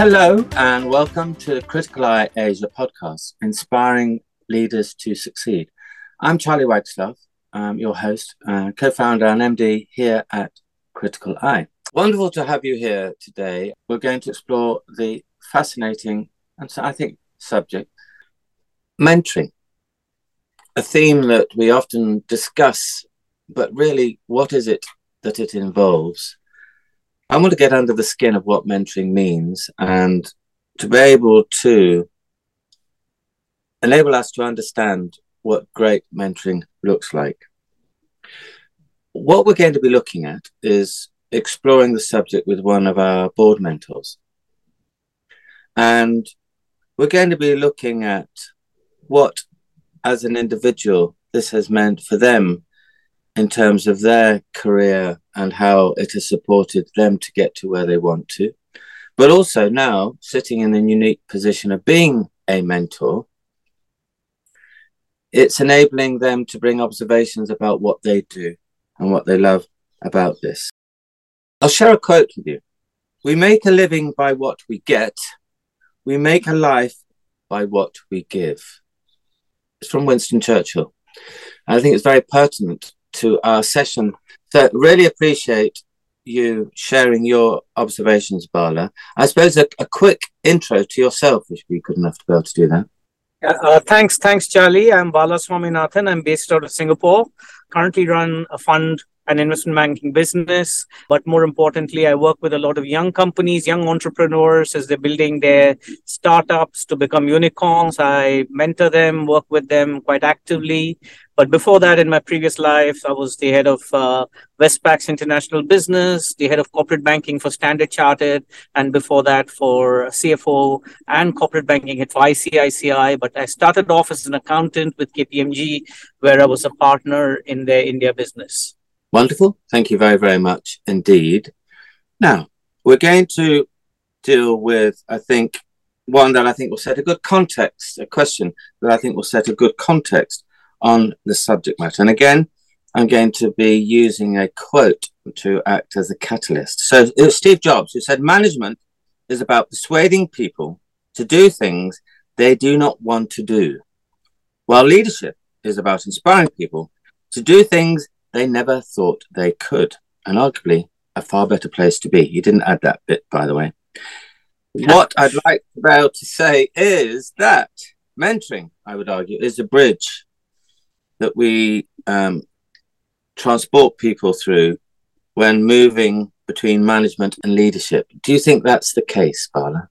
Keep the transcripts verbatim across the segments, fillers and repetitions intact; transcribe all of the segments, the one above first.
Hello and welcome to Critical Eye Asia podcast, inspiring leaders to succeed. I'm Charlie Wagstaff, um, your host, uh, co-founder and M D here at Critical Eye. Wonderful to have you here today. We're going to explore the fascinating and so I think subject, mentoring, a theme that we often discuss, but really what is it that it involves? I want to get under the skin of what mentoring means and to be able to enable us to understand what great mentoring looks like. What we're going to be looking at is exploring the subject with one of our board mentors. And we're going to be looking at what, as an individual, this has meant for them in terms of their career and how it has supported them to get to where they want to. But also now, sitting in the unique position of being a mentor, it's enabling them to bring observations about what they do and what they love about this. I'll share a quote with you. We make a living by what we get. We make a life by what we give. It's from Winston Churchill. I think it's very pertinent to our session. So really appreciate you sharing your observations, Bala. I suppose a, a quick intro to yourself, if you'd be good enough to be able to do that. Uh, thanks, thanks, Charlie. I'm Bala Swaminathan. I'm based out of Singapore. Currently run a fund and investment banking business. But more importantly, I work with a lot of young companies, young entrepreneurs as they're building their startups to become unicorns. I mentor them, work with them quite actively. But before that, in my previous life, I was the head of uh, Westpac's international business, the head of corporate banking for Standard Chartered, and before that for C F O and corporate banking at I C I C I. But I started off as an accountant with K P M G, where I was a partner in their India business. Wonderful. Thank you very, very much indeed. Now, we're going to deal with, I think, one that I think will set a good context, a question that I think will set a good context on the subject matter. And again, I'm going to be using a quote to act as a catalyst. So it was Steve Jobs who said, management is about persuading people to do things they do not want to do, while leadership is about inspiring people to do things they never thought they could, and arguably a far better place to be. You didn't add that bit, by the way. What I'd like to be able to say is that mentoring, I would argue, is a bridge that we um, transport people through when moving between management and leadership. Do you think that's the case, Bala?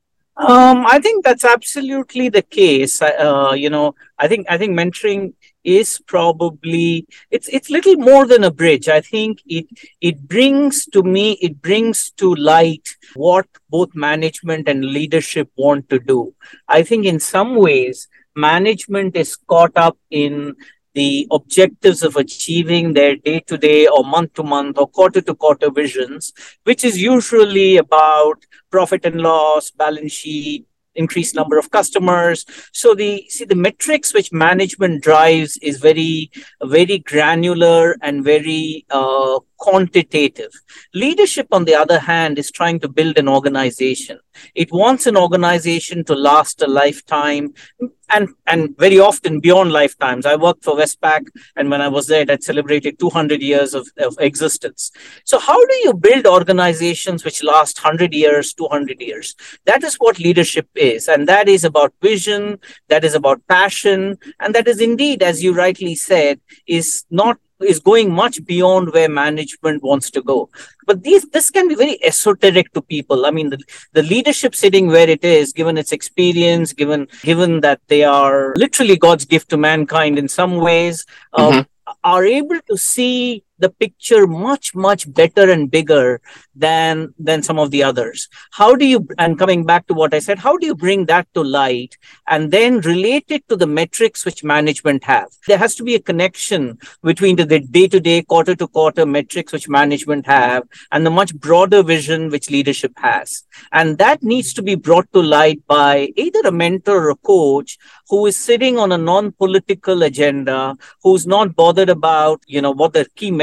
Um, I think that's absolutely the case. Uh, you know, I think I think mentoring is probably it's it's little more than a bridge. I think it it brings to me it brings to light what both management and leadership want to do. I think in some ways management is caught up in the objectives of achieving their day-to-day or month-to-month or quarter-to-quarter visions, which is usually about profit and loss, balance sheet, increased number of customers. So the see the metrics which management drives is very, very granular and very uh, quantitative. Leadership, on the other hand, is trying to build an organization. It wants an organization to last a lifetime, and and very often beyond lifetimes. I worked for Westpac, and when I was there, that celebrated two hundred years of, of existence. So how do you build organizations which last one hundred years, two hundred years? That is what leadership is, and that is about vision, that is about passion, and that is indeed, as you rightly said, is not is going much beyond where management wants to go. But these, this can be very esoteric to people. I mean, the, the leadership sitting where it is, given its experience, given given that they are literally God's gift to mankind in some ways, mm-hmm. uh, are able to see the picture much, much better and bigger than than some of the others. How do you, and coming back to what I said, how do you bring that to light and then relate it to the metrics which management have? There has to be a connection between the day-to-day, quarter-to-quarter metrics which management have and the much broader vision which leadership has. And that needs to be brought to light by either a mentor or a coach who is sitting on a non-political agenda, who's not bothered about, you know, what the key metrics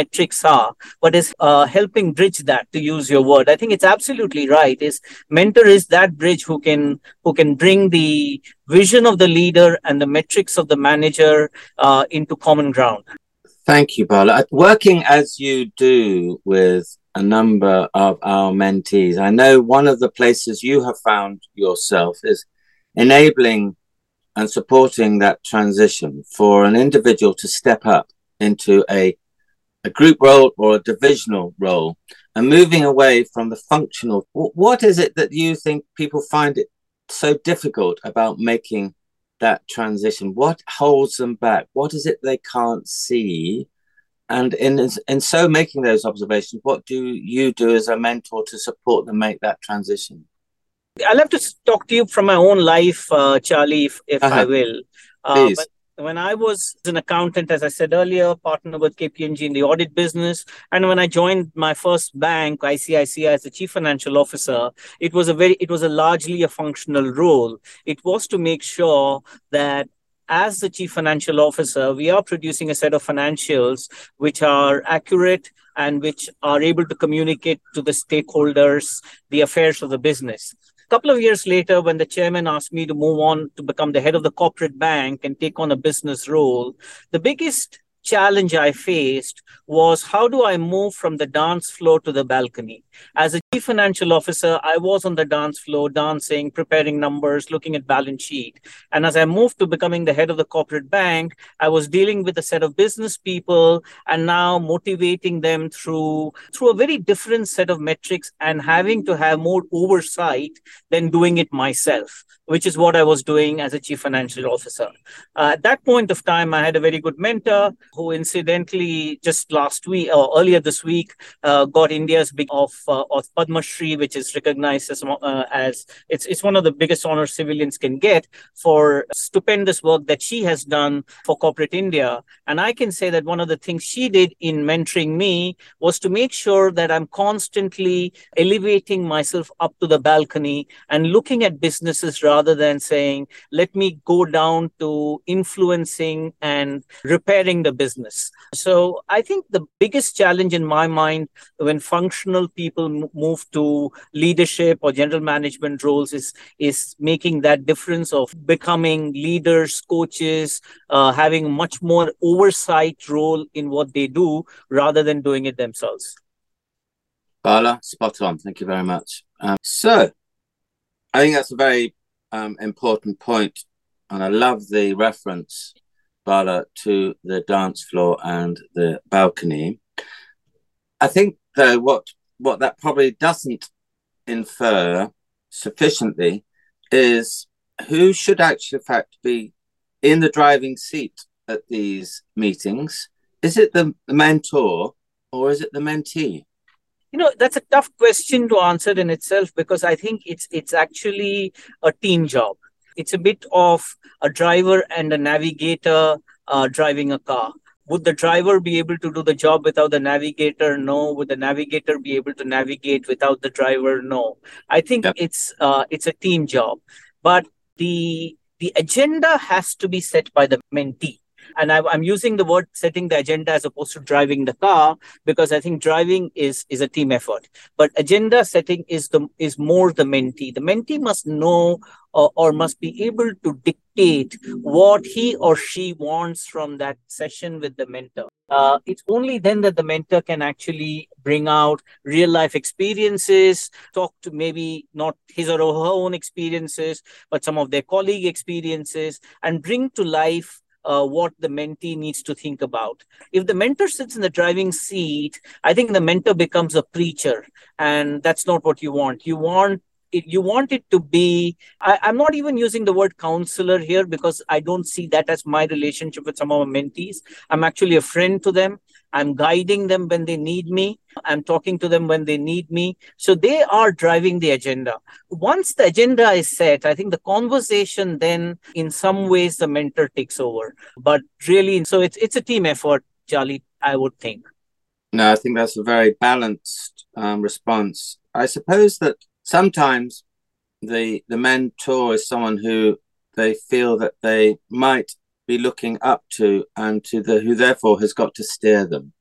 metrics are, but is uh, helping bridge that, to use your word. I think it's absolutely right. Is mentor is that bridge who can who can bring the vision of the leader and the metrics of the manager uh, into common ground. Thank you, Bala. Working as you do with a number of our mentees, I know one of the places you have found yourself is enabling and supporting that transition for an individual to step up into a, a group role or a divisional role and moving away from the functional. What is it that you think people find it so difficult about making that transition? What holds them back? What is it they can't see? And in in so making those observations, what do you do as a mentor to support them make that transition? I'll have to talk to you from my own life, uh, Charlie, if, if uh-huh. I will. Uh, Please. When, when I was an accountant, as I said earlier, partner with K P M G in the audit business, and when I joined my first bank, I C I C I, as the chief financial officer, it was a very, it was a largely a functional role. It was to make sure that as the chief financial officer, we are producing a set of financials which are accurate and which are able to communicate to the stakeholders the affairs of the business. A couple of years later, when the chairman asked me to move on to become the head of the corporate bank and take on a business role, the biggest challenge I faced was, how do I move from the dance floor to the balcony? As a chief financial officer, I was on the dance floor, dancing, preparing numbers, looking at balance sheet. And as I moved to becoming the head of the corporate bank, I was dealing with a set of business people and now motivating them through, through a very different set of metrics and having to have more oversight than doing it myself, which is what I was doing as a chief financial officer. Uh, at that point of time, I had a very good mentor who incidentally just last week or earlier this week uh, got India's big of, uh, of Padma Shri, which is recognized as, uh, as it's, it's one of the biggest honors civilians can get for stupendous work that she has done for corporate India. And I can say that one of the things she did in mentoring me was to make sure that I'm constantly elevating myself up to the balcony and looking at businesses rather than saying, let me go down to influencing and repairing the business. So I think the biggest challenge in my mind when functional people move to leadership or general management roles is, is making that difference of becoming leaders, coaches, uh, having much more oversight role in what they do rather than doing it themselves. Bala, spot on. Thank you very much. Um, so I think that's a very um, important point, and I love the reference, Bala, to the dance floor and the balcony. I think, though, what what that probably doesn't infer sufficiently is who should actually, in fact, be in the driving seat at these meetings. Is it the, the mentor or is it the mentee? You know, that's a tough question to answer in itself, because I think it's it's actually a team job. It's a bit of a driver and a navigator uh, driving a car. Would the driver be able to do the job without the navigator? No. Would the navigator be able to navigate without the driver? No. I think yep. it's uh, it's a team job, but the the agenda has to be set by the mentee. And I, I'm using the word setting the agenda as opposed to driving the car, because I think driving is, is a team effort. But agenda setting is the is more the mentee. The mentee must know or, or must be able to dictate what he or she wants from that session with the mentor. Uh, it's only then that the mentor can actually bring out real life experiences, talk to maybe not his or her own experiences, but some of their colleague experiences, and bring to life Uh, what the mentee needs to think about. If the mentor sits in the driving seat, I think the mentor becomes a preacher, and that's not what you want. You want it, you want it to be, I, I'm not even using the word counselor here, because I don't see that as my relationship with some of my mentees. I'm actually a friend to them. I'm guiding them when they need me. I'm talking to them when they need me. So they are driving the agenda. Once the agenda is set, I think the conversation then, in some ways, the mentor takes over. But really, so it's it's a team effort, Charlie, I would think. No, I think that's a very balanced um, response. I suppose that sometimes the the mentor is someone who they feel that they might be looking up to, and to the who therefore has got to steer them.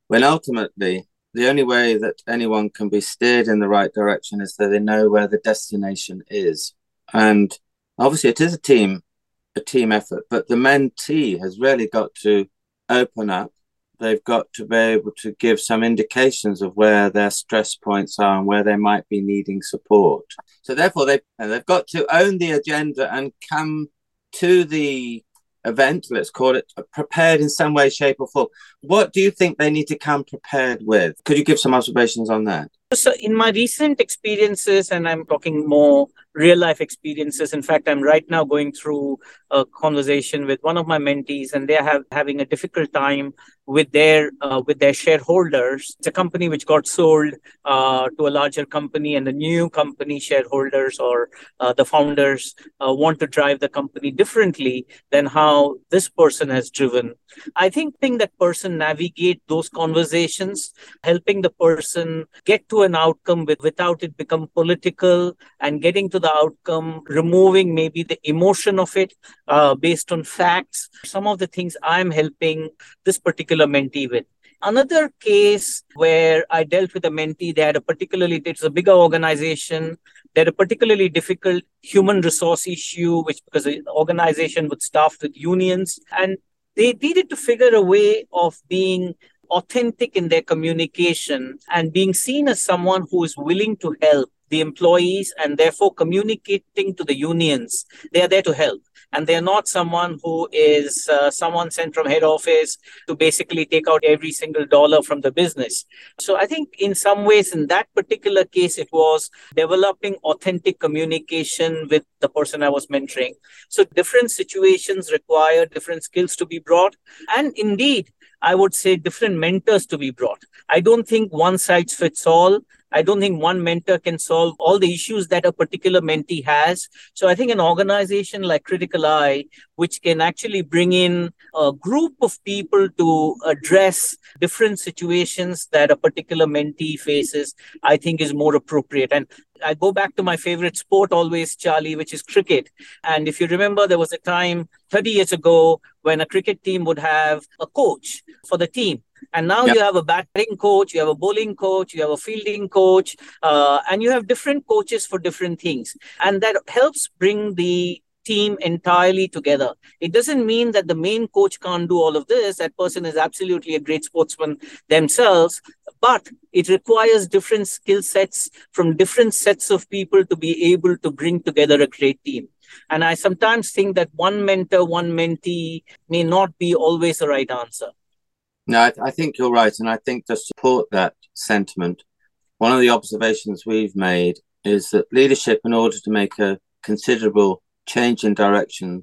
when ultimately the only way that anyone can be steered in the right direction is that they know where the destination is. And obviously it is a team, a team effort, but the mentee has really got to open up. They've got to be able to give some indications of where their stress points are and where they might be needing support. So therefore, they, they've got to own the agenda and come to the event, let's call it, prepared in some way, shape or form. What do you think they need to come prepared with? Could you give some observations on that? So in my recent experiences, and I'm talking more real life experiences. In fact, I'm right now going through a conversation with one of my mentees, and they're have, having a difficult time with their uh, with their shareholders. It's a company which got sold uh, to a larger company, and the new company shareholders or uh, the founders uh, want to drive the company differently than how this person has driven. I think, think that person navigate those conversations, helping the person get to an outcome with, without it become political, and getting to the outcome, removing maybe the emotion of it uh, based on facts. Some of the things I'm helping this particular mentee with. Another case where I dealt with a mentee, they had a particularly, it's a bigger organization, they had a particularly difficult human resource issue, which because the organization was staffed with unions, and they needed to figure a way of being authentic in their communication and being seen as someone who is willing to help the employees and therefore communicating to the unions. They are there to help. And they're not someone who is uh, someone sent from head office to basically take out every single dollar from the business. So I think in some ways, in that particular case, it was developing authentic communication with the person I was mentoring. So different situations require different skills to be brought. And indeed, I would say different mentors to be brought. I don't think one size fits all. I don't think one mentor can solve all the issues that a particular mentee has. So I think an organization like Critical Eye, which can actually bring in a group of people to address different situations that a particular mentee faces, I think is more appropriate. And I go back to my favorite sport always, Charlie, which is cricket. And if you remember, there was a time thirty years ago when a cricket team would have a coach for the team. And now yep. you have a batting coach, you have a bowling coach, you have a fielding coach, uh, and you have different coaches for different things. And that helps bring the team entirely together. It doesn't mean that the main coach can't do all of this. That person is absolutely a great sportsman themselves. But it requires different skill sets from different sets of people to be able to bring together a great team. And I sometimes think that one mentor, one mentee may not be always the right answer. No, I, I think you're right. And I think to support that sentiment, one of the observations we've made is that leadership, in order to make a considerable change in direction,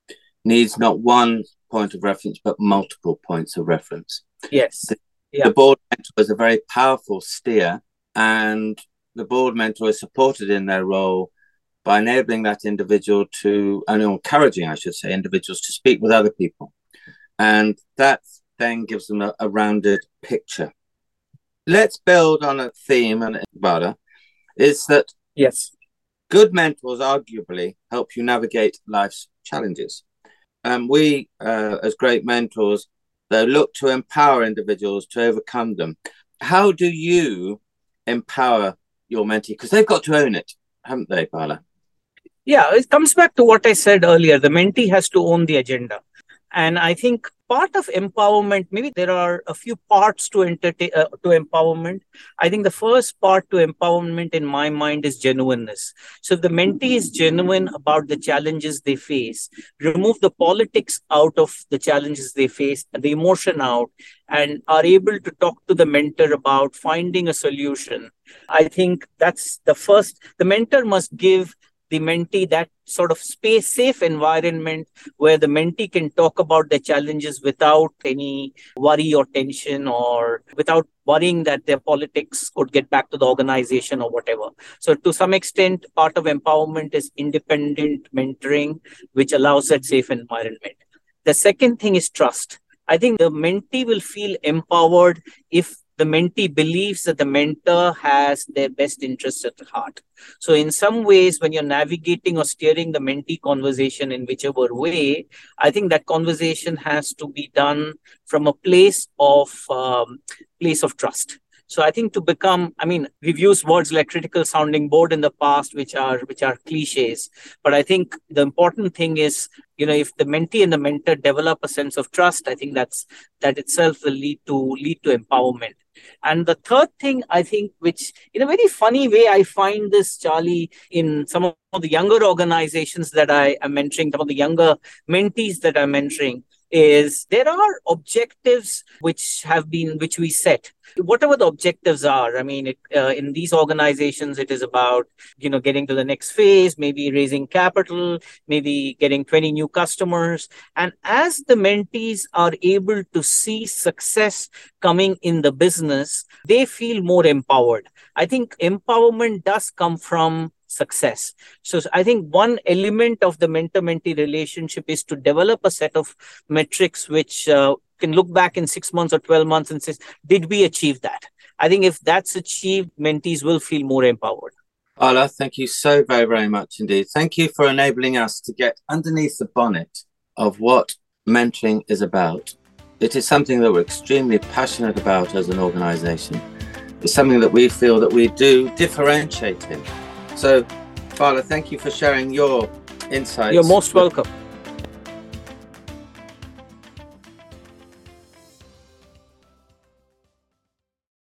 needs not one point of reference, but multiple points of reference. Yes. The, yeah. the board mentor is a very powerful steer, and the board mentor is supported in their role by enabling that individual to, and encouraging, I should say, individuals to speak with other people. And that then gives them a, a rounded picture. Let's build on a theme, and Bala, is that yes, good mentors arguably help you navigate life's challenges. Um, we, uh, as great mentors, they look to empower individuals to overcome them. How do you empower your mentee? Because they've got to own it, haven't they, Bala? Yeah, it comes back to what I said earlier. The mentee has to own the agenda. And I think part of empowerment, maybe there are a few parts to entertain, uh, to empowerment. I think the first part to empowerment in my mind is genuineness. So if the mentee is genuine about the challenges they face, remove the politics out of the challenges they face, the emotion out, and are able to talk to the mentor about finding a solution. I think that's the first. The mentor must give the mentee that sort of space, safe environment where the mentee can talk about their challenges without any worry or tension, or without worrying that their politics could get back to the organization or whatever. So to some extent, part of empowerment is independent mentoring, which allows that safe environment. The second thing is trust. I think the mentee will feel empowered if the mentee believes that the mentor has their best interests at heart. So in some ways, when you're navigating or steering the mentee conversation in whichever way, I think that conversation has to be done from a place of um, place of trust. So I think to become, I mean, we've used words like critical sounding board in the past, which are which are cliches. But I think the important thing is, you know, if the mentee and the mentor develop a sense of trust, I think that's that itself will lead to lead to empowerment. And the third thing, I think, which in a very funny way, I find this, Charlie, in some of the younger organizations that I am mentoring, some of the younger mentees that I'm mentoring, is there are objectives which have been, which we set. Whatever the objectives are, I mean, it, uh, in these organizations, it is about, you know, getting to the next phase, maybe raising capital, maybe getting twenty new customers. And as the mentees are able to see success coming in the business, they feel more empowered. I think empowerment does come from success. So I think one element of the mentor-mentee relationship is to develop a set of metrics which uh, can look back in six months or twelve months and say, did we achieve that? I think if that's achieved, mentees will feel more empowered. Ala, thank you so very, very much indeed. Thank you for enabling us to get underneath the bonnet of what mentoring is about. It is something that we're extremely passionate about as an organization. It's something that we feel that we do differentiate in. So, Bala, thank you for sharing your insights. You're most welcome.